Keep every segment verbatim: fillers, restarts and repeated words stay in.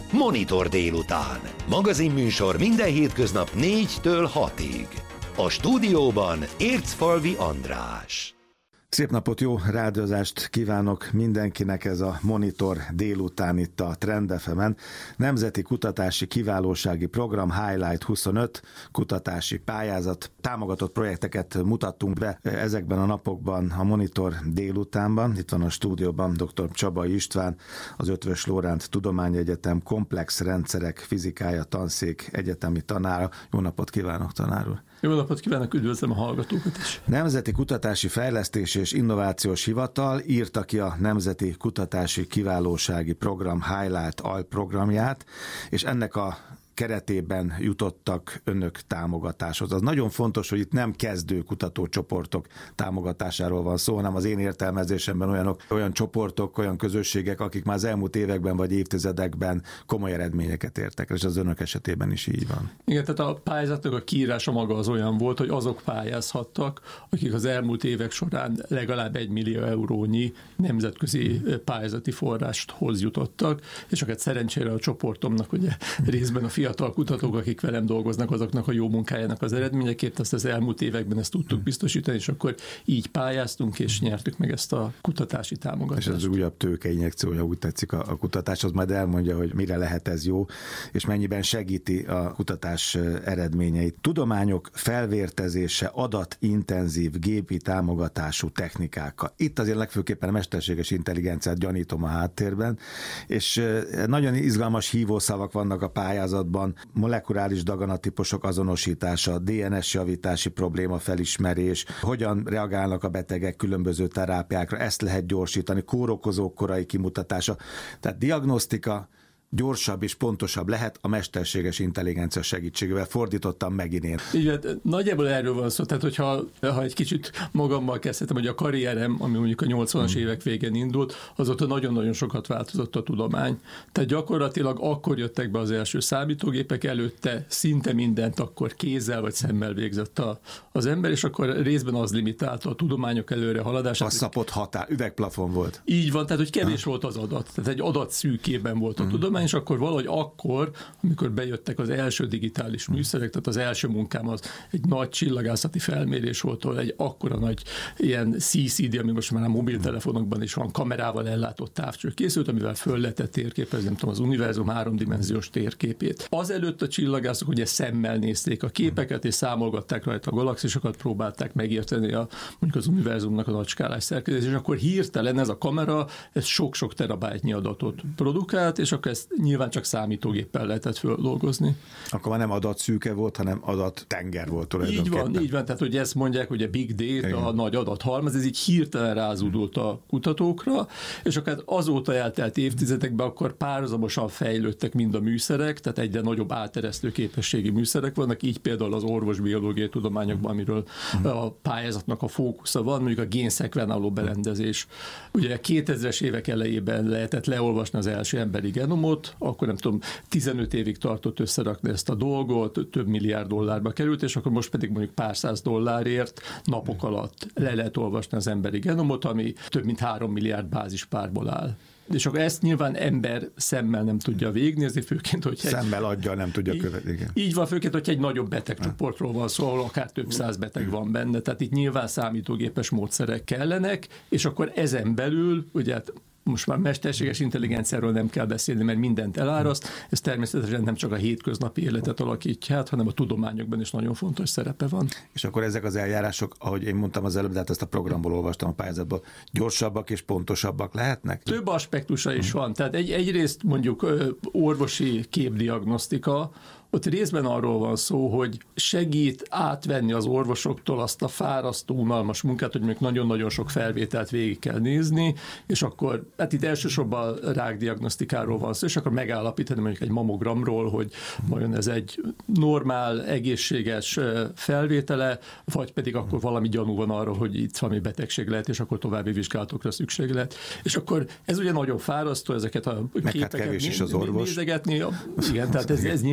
Monitor délután. Magazinműsor minden hétköznap négytől hatig. A stúdióban Ércfalvi András. Szép napot, jó rádiózást kívánok mindenkinek, ez a Monitor délután itt a Trend ef emen. Nemzeti Kutatási Kiválósági Program Highlight huszonöt kutatási pályázat. Támogatott projekteket mutattunk be ezekben a napokban a Monitor délutánban. Itt van a stúdióban dr. Csabai István, az Eötvös Loránd Tudományegyetem Komplex Rendszerek Fizikája Tanszék egyetemi tanára. Jó napot kívánok, tanár úr! Jó napot kívánok, üdvözlöm a hallgatókat is! Nemzeti Kutatási Fejlesztési és Innovációs Hivatal írta ki a Nemzeti Kutatási Kiválósági Program Highlight alprogramját, és ennek a keretében jutottak önök támogatáshoz. Az nagyon fontos, hogy itt nem kezdő kutatócsoportok támogatásáról van szó, hanem az én értelmezésemben olyanok, olyan csoportok, olyan közösségek, akik már az elmúlt években vagy évtizedekben komoly eredményeket értek, és az önök esetében is így van. Igen, tehát a pályázatnak a kiírása maga az olyan volt, hogy azok pályázhattak, akik az elmúlt évek során legalább egy millió eurónyi nemzetközi pályázati forráshoz jutottak, és akár szerencsére a csoportomnak ugye részben a fiatal kutatók, akik velem dolgoznak, azoknak a jó munkájának az eredményeképp, ezt az elmúlt években ezt tudtuk biztosítani, és akkor így pályáztunk, és nyertük meg ezt a kutatási támogatást. És az újabb tőkeinjekciója, úgy tetszik a, a kutatás, az majd elmondja, hogy mire lehet ez jó, és mennyiben segíti a kutatás eredményeit. Tudományok felvértezése adatintenzív gépi támogatású technikákkal. Itt azért legfőképpen a mesterséges intelligenciát gyanítom a háttérben, és nagyon izgalmas hívószavak vannak a pályázatban, molekuláris daganatípusok azonosítása, dé en es javítási probléma felismerés, hogyan reagálnak a betegek különböző terápiákra, ezt lehet gyorsítani, kórokozók korai kimutatása, tehát diagnosztika gyorsabb és pontosabb lehet a mesterséges intelligencia segítségével. Fordítottam megint én. Igen, nagyjából erről van szó, tehát hogyha ha egy kicsit magammal kezdhetem, hogy a karrierem, ami mondjuk a nyolcvanas hmm. évek végén indult, azóta nagyon-nagyon sokat változott a tudomány. Tehát gyakorlatilag akkor jöttek be az első számítógépek, előtte szinte mindent akkor kézzel vagy szemmel végzett a, az ember, és akkor részben az limitálta a tudományok előre haladását. A szapott határ, üvegplafon volt. Így van, tehát hogy kevés ha. volt az adat. Tehát egy adat szűkében volt a hmm. tudomány, és akkor valahogy akkor, amikor bejöttek az első digitális műszerek, tehát az első munkám az egy nagy csillagászati felmérés volt, ahol egy akkora nagy ilyen cé cé dé, ami most már a mobiltelefonokban is van, kamerával ellátott távcső készült, amivel föl lehetett térképezni, nem tudom, az univerzum háromdimenziós térképét. Azelőtt a csillagászok ugye szemmel nézték a képeket, és számolgatták rajta a galaxisokat, próbálták megérteni a, mondjuk az univerzumnak a nagyskálás szerkezet, és akkor hirtelen ez a kamera, ez sok-sok terabájtnyi adatot produkált, és akkor ezt nyilván csak számítógéppel lehetett földolgozni. Akkor már nem adatszűke volt, hanem adattenger volt tulajdonképpen. Így van, így van, tehát hogy ezt mondják, hogy a big data, igen, a nagy adathalmaz, ez így hirtelen rázódult a kutatókra, és akkor azóta eltelt évtizedekben akkor párhuzamosan fejlődtek mind a műszerek, tehát egyre nagyobb áteresztő képességi műszerek vannak, így például az orvosbiológiai tudományokban, amiről a pályázatnak a fókusza van, mondjuk a génszekvenáló berendezés. Ugye kétezres évek elejében lehetett leolvasni az első emberi genomot, akkor nem tudom, tizenöt évig tartott összerakni ezt a dolgot, több milliárd dollárba került, és akkor most pedig mondjuk pár száz dollárért napok alatt le lehet olvasni az emberi genomot, ami több mint három milliárd bázispárból áll. És akkor ezt nyilván ember szemmel nem tudja végignézni, főként, hogy szemmel aggyal nem tudja követni. Így, így van, főként, hogyha egy nagyobb betegcsoportról van szó, ahol akár több száz beteg van benne, tehát itt nyilván számítógépes módszerek kellenek, és akkor ezen belül, ugye hát most már mesterséges intelligenciáról nem kell beszélni, mert mindent eláraszt, ez természetesen nem csak a hétköznapi életet alakítja át, hanem a tudományokban is nagyon fontos szerepe van. És akkor ezek az eljárások, ahogy én mondtam az előbb, de hát ezt a programból olvastam a pályázatból, gyorsabbak és pontosabbak lehetnek? Több aspektusa is van. Tehát egy, egyrészt mondjuk orvosi képdiagnosztika, ott részben arról van szó, hogy segít átvenni az orvosoktól azt a fárasztó, unalmas munkát, hogy mondjuk nagyon-nagyon sok felvételt végig kell nézni, és akkor, hát itt elsősorban rákdiagnosztikáról van szó, és akkor megállapítani mondjuk egy mamogramról, hogy vajon ez egy normál, egészséges felvétele, vagy pedig akkor valami gyanú van arra, hogy itt valami betegség lehet, és akkor további vizsgálatokra szükség lehet. És akkor ez ugye nagyon fárasztó, ezeket a meg képeket hát kevés is az orvos. nézegetni. Igen, tehát ez, ez nyilván egy más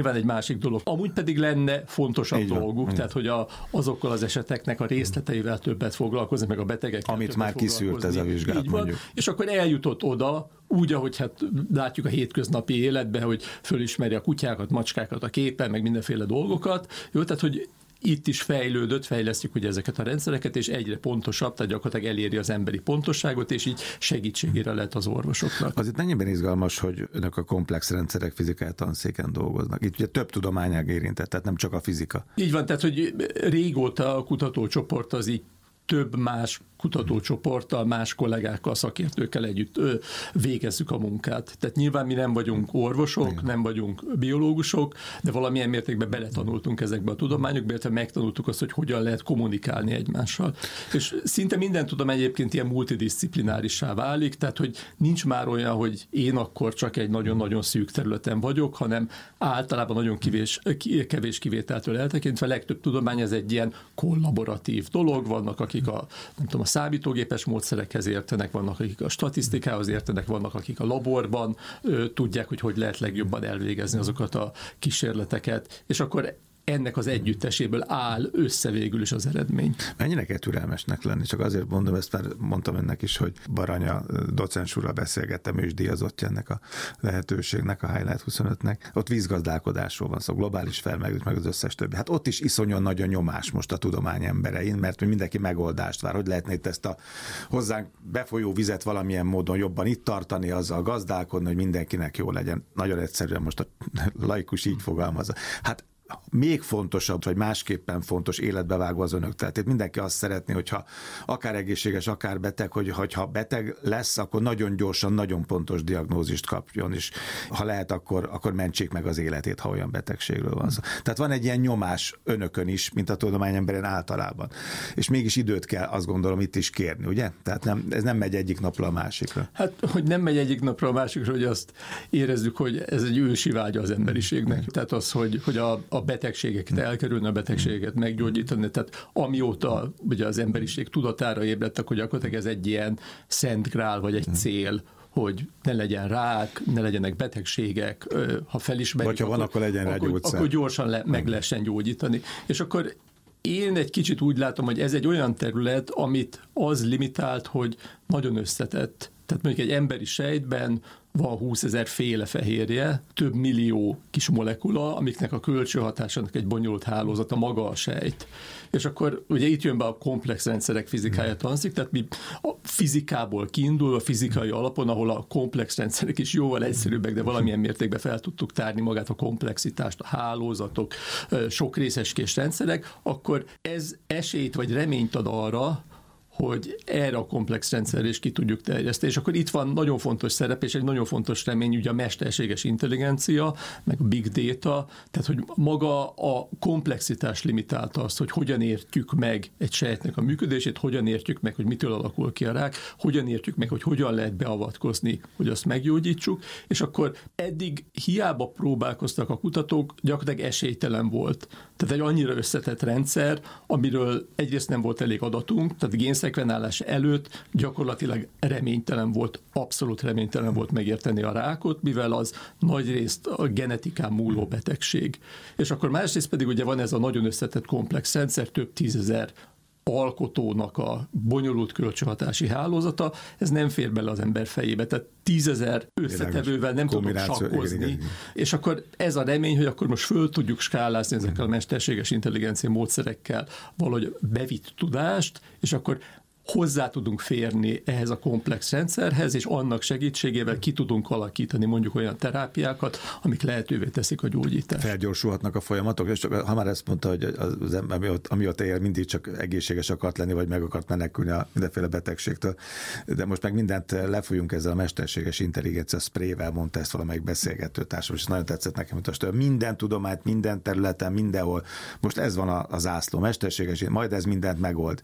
másik dolog. Amúgy pedig lenne fontosabb Így van, dolguk, így. tehát hogy a, azokkal az eseteknek a részleteivel többet foglalkozni, meg a betegekkel Amit többet már kiszűrt ez a vizsgát, Így van. mondjuk. És akkor eljutott oda, úgy, ahogy hát látjuk a hétköznapi életben, hogy fölismeri a kutyákat, macskákat a képen, meg mindenféle dolgokat. Jó, tehát hogy itt is fejlődött, fejlesztjük ugye ezeket a rendszereket, és egyre pontosabb, tehát gyakorlatilag eléri az emberi pontosságot, és így segítségére lehet az orvosoknak. Az itt mennyiben izgalmas, hogy önök a komplex rendszerek fizikai tanszéken dolgoznak. Itt ugye több tudományág érintett, tehát nem csak a fizika. Így van, tehát hogy régóta a kutatócsoport az így több más kutatócsoporttal, más kollégákkal, szakértőkkel együtt ö, végezzük a munkát. Tehát nyilván mi nem vagyunk orvosok, igen, nem vagyunk biológusok, de valamilyen mértékben beletanultunk ezekbe a tudományokba, illetve megtanultuk azt, hogy hogyan lehet kommunikálni egymással. És szinte minden tudomány egyébként ilyen multidisciplinárissá válik, tehát hogy nincs már olyan, hogy én akkor csak egy nagyon-nagyon szűk területen vagyok, hanem általában nagyon kevés, kevés kivételtől eltekintve legtöbb tudomány ez egy ilyen kollaboratív dolog, vannak akik a, nem tudom, a számítógépes módszerekhez értenek, vannak akik a statisztikához értenek, vannak akik a laborban ö, tudják, hogy hogy lehet legjobban elvégezni azokat a kísérleteket, és akkor ennek az együtteséből áll össze végül is az eredmény. Mennyire kell türelmesnek lenni? Csak azért mondom, ezt már mondtam önnek is, hogy Baranya docens úrral beszélgettem, ő is díjazottja ennek a lehetőségnek, a Highlight huszonötnek. Ott vízgazdálkodásról van szó, szóval globális felmelegedés, meg az összes többi. Hát ott is iszonyan nagy a nyomás most a tudomány emberein, mert mindenki megoldást vár, hogy lehetne itt ezt a hozzánk befolyó vizet valamilyen módon jobban itt tartani, azzal gazdálkodni, hogy mindenkinek jó legyen. Nagyon egyszerűen most a laikus így fogalmazza. Hát még fontosabb, vagy másképpen fontos életbevágó az önök. Tehát itt mindenki azt szeretné, hogyha akár egészséges, akár beteg, hogy ha beteg lesz, akkor nagyon gyorsan, nagyon pontos diagnózist kapjon, és ha lehet, akkor, akkor mentsék meg az életét, ha olyan betegségről van szó. Tehát van egy ilyen nyomás önökön is, mint a tudományemberen általában. És mégis időt kell, azt gondolom, itt is kérni, ugye? Tehát nem, ez nem megy egyik napra a másikra. Hát, hogy nem megy egyik napra a másikra, hogy azt érezzük, hogy ez egy ősi vágya az emberiségnek. Tehát az, hogy, hogy a a betegségeket elkerülni, a betegségeket meggyógyítani. Tehát amióta ugye az emberiség tudatára ébredtek, hogy gyakorlatilag ez egy ilyen szent grál, vagy egy cél, hogy ne legyen rák, ne legyenek betegségek, ha felismerjük, vagy ha van, akkor, akkor legyen rá akkor, gyógyszer. akkor gyorsan le, meg lehessen gyógyítani. És akkor én egy kicsit úgy látom, hogy ez egy olyan terület, amit az limitált, hogy nagyon összetett. Tehát mondjuk egy emberi sejtben van húszezer féle fehérje, több millió kis molekula, amiknek a kölcsönhatásának egy bonyolult hálózata maga a sejt. És akkor ugye itt jön be a komplex rendszerek fizikája tanszik, tehát mi a fizikából kiindul, a fizikai alapon, ahol a komplex rendszerek is jóval egyszerűbbek, de valamilyen mértékben fel tudtuk tárni magát a komplexitást, a hálózatok, sok részecskés rendszerek, akkor ez esélyt vagy reményt ad arra, hogy erre a komplex rendszerre is ki tudjuk terjeszteni. És akkor itt van nagyon fontos szerep, és egy nagyon fontos remény, ugye a mesterséges intelligencia, meg a big data, tehát hogy maga a komplexitás limitálta azt, hogy hogyan értjük meg egy sejtnek a működését, hogyan értjük meg, hogy mitől alakul ki a rák, hogyan értjük meg, hogy hogyan lehet beavatkozni, hogy azt meggyógyítsuk, és akkor eddig hiába próbálkoztak a kutatók, gyakorlatilag esélytelen volt. Tehát egy annyira összetett rendszer, amiről egyrészt nem volt elég adatunk, tehát génszekvenálás előtt gyakorlatilag reménytelen volt, abszolút reménytelen volt megérteni a rákot, mivel az nagyrészt a genetikán múló betegség. És akkor másrészt pedig ugye van ez a nagyon összetett komplex rendszer, több tízezer alkotónak a bonyolult kölcsönhatási hálózata, ez nem fér bele az ember fejébe, tehát tízezer összetevővel nem tudok sakkozni. Igen, igen. És akkor ez a remény, hogy akkor most föl tudjuk skálázni ezekkel a mesterséges intelligencia módszerekkel valahogy bevitt tudást, és akkor hozzá tudunk férni ehhez a komplex rendszerhez, és annak segítségével ki tudunk alakítani mondjuk olyan terápiákat, amik lehetővé teszik a gyógyítást. Felgyorsulhatnak a folyamatok, és csak, ha már ezt mondta, hogy az ember, amióta él, mindig csak egészséges akart lenni, vagy meg akart menekülni a mindenféle betegségtől, de most meg mindent lefújunk ezzel a mesterséges intelligencia sprével, mondta ezt valamelyik beszélgető társam, és nagyon tetszett nekem, hogy minden tudományt, minden területen, mindenhol, most ez van a, a zászló, mesterséges, majd ez mindent megold.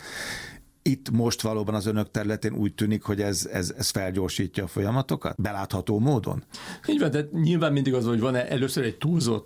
Itt most valóban az önök területén úgy tűnik, hogy ez, ez, ez felgyorsítja a folyamatokat? Belátható módon? Így van, de nyilván mindig az, hogy van először egy túlzott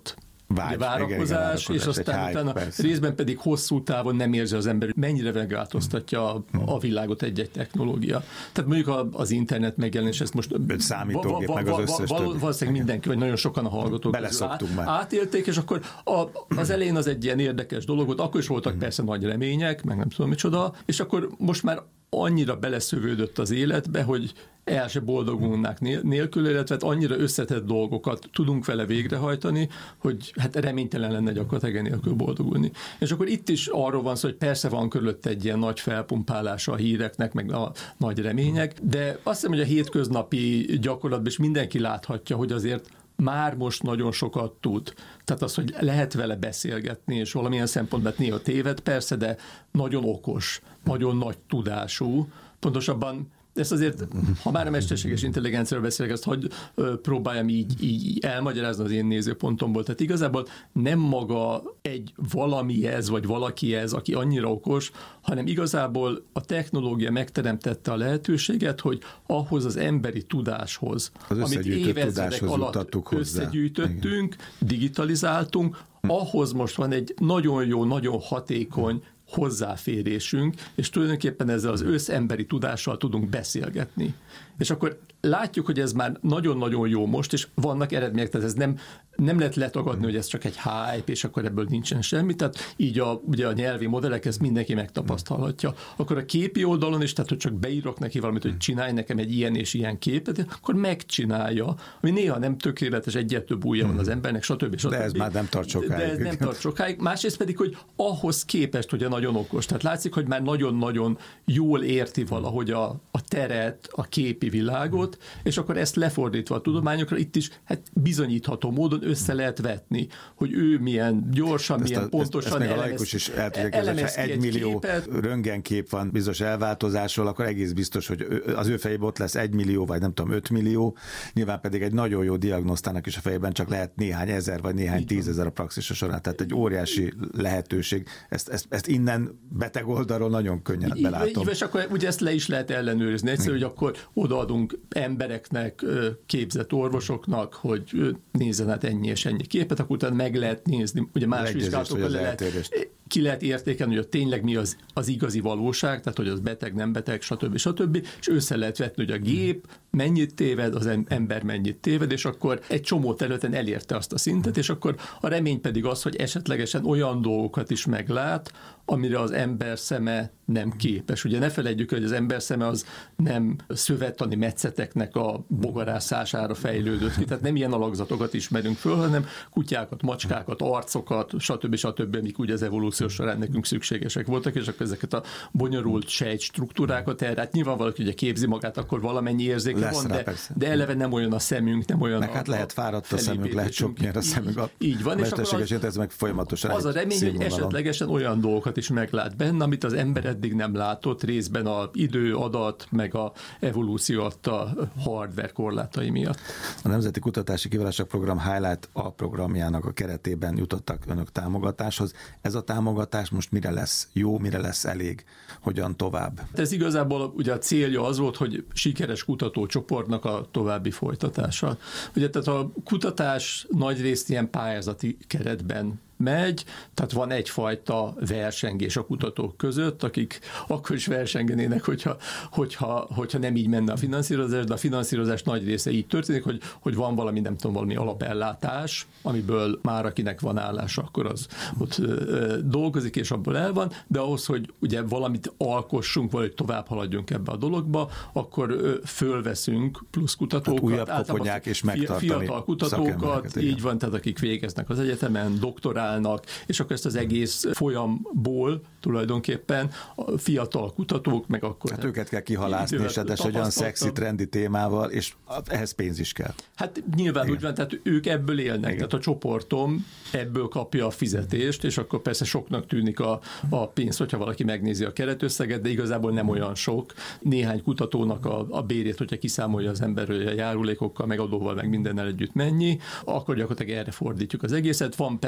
Vágy, várakozás, igen, igen, és aztán utána részben pedig hosszú távon nem érzi az ember, mennyire megváltoztatja a, a világot egy-egy technológia. Tehát mondjuk az internet megjelenés, ezt most számítógép, va, va, meg az összes va, va, valószínűleg mindenki, vagy nagyon sokan a hallgatók beleszoktunk már. Átélték, és akkor a, az elején az egy ilyen érdekes dolog volt, akkor is voltak persze nagy remények, meg nem tudom micsoda, és akkor most már annyira beleszövődött az életbe, hogy el se boldogulnák nélkül, illetve annyira összetett dolgokat tudunk vele végrehajtani, hogy hát reménytelen lenne gyakorlatilag nélkül boldogulni. És akkor itt is arról van szó, hogy persze van körülött egy ilyen nagy felpumpálása a híreknek, meg a nagy remények, de azt hiszem, hogy a hétköznapi gyakorlatban is mindenki láthatja, hogy azért már most nagyon sokat tud. Tehát az, hogy lehet vele beszélgetni, és valamilyen szempontból néha téved, persze, de nagyon okos, nagyon nagy tudású. Pontosabban ezt azért, ha már a mesterséges intelligenciáról beszélek, ezt hogy próbáljam így, így elmagyarázni az én nézőpontomból. Tehát igazából nem maga egy valami ez, vagy valaki ez, aki annyira okos, hanem igazából a technológia megteremtette a lehetőséget, hogy ahhoz az emberi tudáshoz, az amit évezredek alatt összegyűjtöttünk, digitalizáltunk, hm. ahhoz most van egy nagyon jó, nagyon hatékony hozzáférésünk, és tulajdonképpen ezzel az összemberi tudással tudunk beszélgetni. És akkor látjuk, hogy ez már nagyon-nagyon jó most, és vannak eredmények, tehát ez nem, nem lehet letagadni, hogy ez csak egy hype, és akkor ebből nincsen semmi, tehát így a, ugye a nyelvi modellek, ezt mindenki megtapasztalhatja. Akkor a képi oldalon is, tehát hogy csak beírok neki valamit, hogy csinálj nekem egy ilyen és ilyen képet, akkor megcsinálja, ami néha nem tökéletes, egyet több ujja van az embernek, stb. stb. De ez már nem tart sokáig. De ez nem tart sokáig. Másrészt pedig, hogy ahhoz képest, hogy a nagyon okos. Tehát látszik, hogy már nagyon-nagyon jól érti valahogy a, a teret, a képi világot, és akkor ezt lefordítva a tudományokra, itt is hát bizonyítható módon össze lehet vetni, hogy ő milyen gyorsan, ezt milyen a, pontosan ezt, ezt elemez, még a is el tudja képzelni, ha egy millió röntgenkép van bizonyos elváltozásról, akkor egész biztos, hogy az ő fejében ott lesz egy millió, vagy nem tudom, öt millió, nyilván pedig egy nagyon jó diagnosztának is a fejében csak lehet néhány ezer, vagy néhány tízezer a praxisa során, tehát egy óriási lehetőség. Ezt, ezt, ezt innen beteg oldalról nagyon könnyen belátom. Így, és akkor ugye ezt le is lehet ellenőrizni. Egyszerű, hogy akkor odaadunk embereknek, képzett orvosoknak, hogy nézzen át ennyi és ennyi képet, akkor utána meg lehet nézni, ugye más vizsgálatokkal le lehet, ki lehet értékelni, hogy tényleg mi az, az igazi valóság, tehát hogy az beteg, nem beteg, stb. stb. És össze lehet vetni, hogy a gép mennyit téved, az ember mennyit téved, és akkor egy csomó területen elérte azt a szintet, és akkor a remény pedig az, hogy esetlegesen olyan dolgokat is meglát, amire az ember szeme nem képes. Ugye ne felejtjük, hogy az ember szeme az nem szövettani metszeteknek a bogarászására fejlődött ki, tehát nem ilyen alakzatokat ismerünk föl, hanem kutyákat, macskákat, arcokat, stb. stb., amik ugye az evolúció során nekünk szükségesek voltak, és akkor ezeket a bonyolult sejtstruktúrákat el, hát nyilván valaki ugye képzi magát, akkor valamennyi érzéke lesz van, rá, de, de eleve nem olyan a szemünk, nem olyan meg a, hát lehet fáradt a szemünk, lehet sok nyer a szemünk. A így van, és akkor az, ez meg folyamatosan az a remény, hogy esetlegesen olyan dolgokat is meglát benne, amit az ember eddig nem látott, részben az idő, adat, meg a evolúció adta hardware korlátai miatt. A Nemzeti Kutatási Kiválasztások Program Highlight A programjának a keretében jutottak önök támogatáshoz. Ez a támogatás most mire lesz jó, mire lesz elég, hogyan tovább? Ez igazából ugye a célja az volt, hogy sikeres kutatócsoportnak a további folytatása. Ugye tehát a kutatás nagyrészt ilyen pályázati keretben megy, tehát van egyfajta versengés a kutatók között, akik akkor is versengenének, hogyha, hogyha, hogyha nem így menne a finanszírozás, de a finanszírozás nagy része így történik, hogy, hogy van valami, nem tudom, valami alapellátás, amiből már akinek van állása, akkor az ott ö, dolgozik, és abból el van, de ahhoz, hogy ugye valamit alkossunk, vagy tovább haladjunk ebbe a dologba, akkor ö, fölveszünk plusz kutatókat. Hát újabb koponyák és megtartani fiatal kutatókat, így van, tehát akik végeznek az egyetemen, doktorálnak, és akkor ezt az egész folyamból tulajdonképpen a fiatal kutatók, meg akkor... Hát őket kell kihalászni, és hát egy olyan szexi, trendi témával, és ehhez pénz is kell. Hát nyilván igen. Úgy van, tehát ők ebből élnek, igen. Tehát a csoportom ebből kapja a fizetést, és akkor persze soknak tűnik a, a pénz, hogyha valaki megnézi a keretösszeget, de igazából nem olyan sok. Néhány kutatónak a, a bérét, hogyha kiszámolja az ember, hogy a járulékokkal, meg adóval, meg mindennel együtt mennyi, akkor gyakorlatilag erre fordítjuk az egészet. Van benne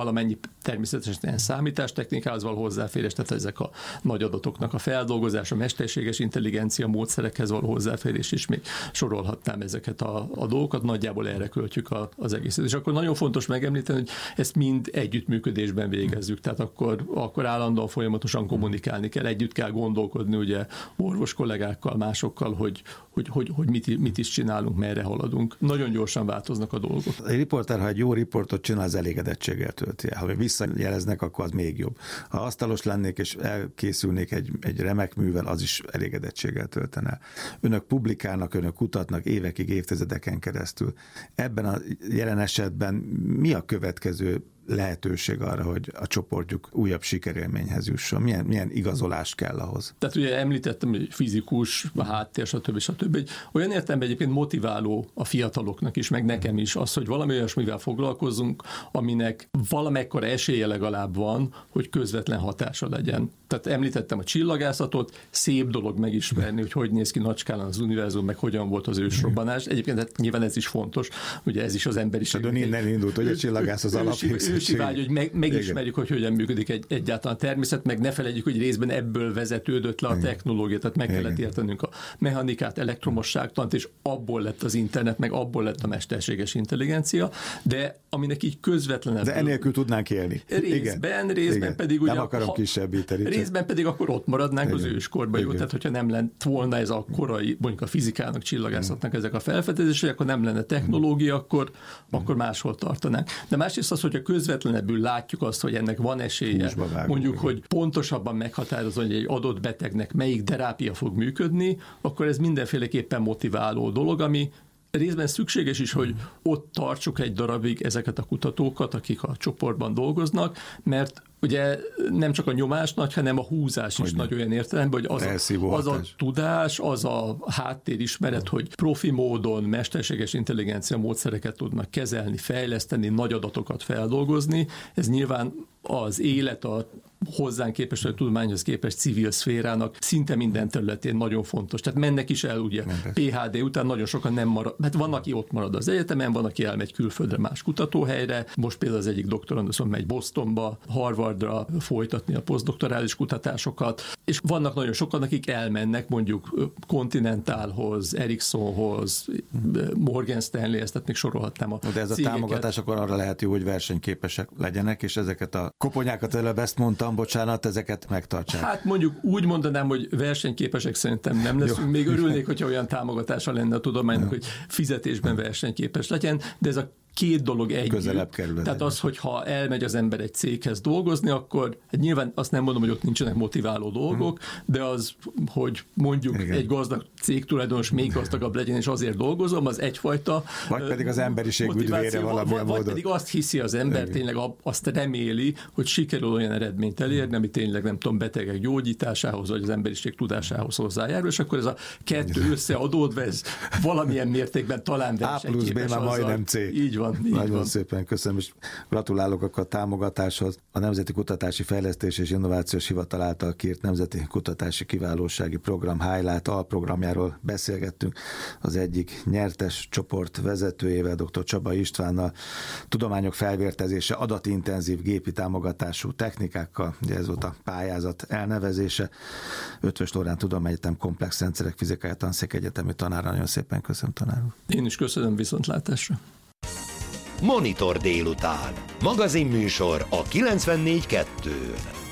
valamennyi természetesen számítástechnikához való hozzáférés, tehát ezek a nagy adatoknak a feldolgozása, mesterséges intelligencia módszerekhez való hozzáférés is, még sorolhatnám ezeket a, a dolgokat, nagyjából erre költjük a, az egészet. És akkor nagyon fontos megemlíteni, hogy ezt mind együttműködésben végezzük, tehát akkor, akkor állandóan folyamatosan kommunikálni kell, együtt kell gondolkodni ugye orvos kollégákkal, másokkal, hogy, hogy, hogy, hogy mit, mit is csinálunk, merre haladunk. Nagyon gyorsan változnak a dolgok. Egy riporter, ha egy jó riportot csinál, az elégedettséggel tölti el. Ha visszajeleznek, akkor az még jobb. Ha asztalos lennék és elkészülnék egy, egy remek művel, az is elégedettséggel töltene el. Önök publikálnak, önök kutatnak évekig, évtizedeken keresztül. Ebben a jelen esetben mi a következő lehetőség arra, hogy a csoportjuk újabb sikerélményhez jusson? Milyen, milyen igazolás kell ahhoz? Tehát ugye említettem, hogy fizikus, a háttér, stb. stb. Olyan értelemben egyébként motiváló a fiataloknak is, meg nekem is az, hogy valami olyasmivel foglalkozzunk, aminek valamekkora esélye legalább van, hogy közvetlen hatása legyen. Tehát említettem a csillagászatot, szép dolog megismerni, hogy hogy néz ki nagy skálán az univerzum, meg hogyan volt az ősrobbanás. Egyébként hát nyilván ez is fontos, ugye ez is az emberiség. De innen indult, hogy a csillagász az alap. Ősi vágy, hogy meg, megismerjük, hogy hogyan működik egy, egyáltalán a természet, meg ne felejtjük, hogy részben ebből vezetődött le a technológia, tehát meg kellett értenünk a mechanikát, elektromosságtant, és abból lett az internet, meg abból lett a mesterséges intelligencia, de aminek így közvetlenül. De enélkül tudnánk élni. Részben, Igen. részben Igen. pedig ugye. Nem akarom kisebbíteni. Részben pedig akkor ott maradnánk Igen. az őskorban, jó, tehát hogyha nem lett volna ez a korai, mondjuk a fizikának, csillagászatnak ezek a felfedezések, akkor nem lenne technológia, akkor, akkor máshol tartanánk. De másrészt az, hogyha közvetlenebbül látjuk azt, hogy ennek van esélye, mondjuk, hogy pontosabban meghatározni, hogy egy adott betegnek melyik terápia fog működni, akkor ez mindenféleképpen motiváló dolog, ami részben szükséges is, hogy ott tartsuk egy darabig ezeket a kutatókat, akik a csoportban dolgoznak, mert ugye nem csak a nyomás nagy, hanem a húzás is nagy olyan értelemben, hogy az a, az a tudás, az a háttérismeret, hogy profi módon mesterséges intelligencia módszereket tudnak kezelni, fejleszteni, nagy adatokat feldolgozni. Ez nyilván az élet, a hozzánk képest, vagy a tudományhoz képest civil szférának szinte minden területén nagyon fontos. Tehát mennek is el, ugye, pé há dé után nagyon sokan nem marad, mert van, aki ott marad az egyetemen, van, aki elmegy külföldre más kutatóhelyre, most például az egyik doktoranduszon megy Bostonba, Harvardra folytatni a posztdoktorális kutatásokat, és vannak nagyon sokan, akik elmennek mondjuk Continentalhoz, Ericssonhoz, Morgan Stanleyhez, tehát még sorolhatnám a De ez cégeket. A támogatás akkor arra lehet jó, hogy versenyképesek legyenek, és ezeket a koponyákat előbb ezt mondtam, bocsánat, ezeket megtartsák. Hát mondjuk úgy mondanám, hogy versenyképesek szerintem nem leszünk. Jó. Még örülnék, hogyha olyan támogatása lenne a tudománynak, Jó. hogy fizetésben versenyképes legyen, de ez a két dolog együtt. Közelebb kerül. Tehát az, hogy ha elmegy az ember egy céghez dolgozni, akkor hát nyilván azt nem mondom, hogy ott nincsenek motiváló dolgok, hmm. de az, hogy mondjuk Igen. egy gazdag cégtulajdonos még gazdagabb legyen, és azért dolgozom, az egyfajta vagy pedig az emberiség üdvére valamilyen módon. Vagy pedig azt hiszi az ember, Igen. tényleg azt reméli, hogy sikerül olyan eredményt elérni, ami tényleg nem tudom, betegek gyógyításához, vagy az emberiség tudásához hozzájárul, és akkor ez a kettő összeadódva, ez valamilyen mértékben talán versenyképes. A plusz B már majdnem C. Így van. Így Nagyon van. szépen köszönöm, és gratulálok akkor a támogatáshoz. A Nemzeti Kutatási Fejlesztés és Innovációs Hivatal által kiírt Nemzeti Kutatási Kiválósági Program Highlight alprogramjáról beszélgettünk az egyik nyertes csoport vezetőjével, dr. Csaba Istvánnal. Tudományok felvértezése, adatintenzív gépi támogatású technikákkal, ugye ez volt a pályázat elnevezése. Ötvös Loránd Tudományegyetem Komplex Rendszerek Fizikája Tanszék Egyetemi tanára. Nagyon szépen köszönöm, tanár úr. Én is köszönöm, viszontlátásra. Monitor délután. Magazinműsor a kilencvennégy kettőn.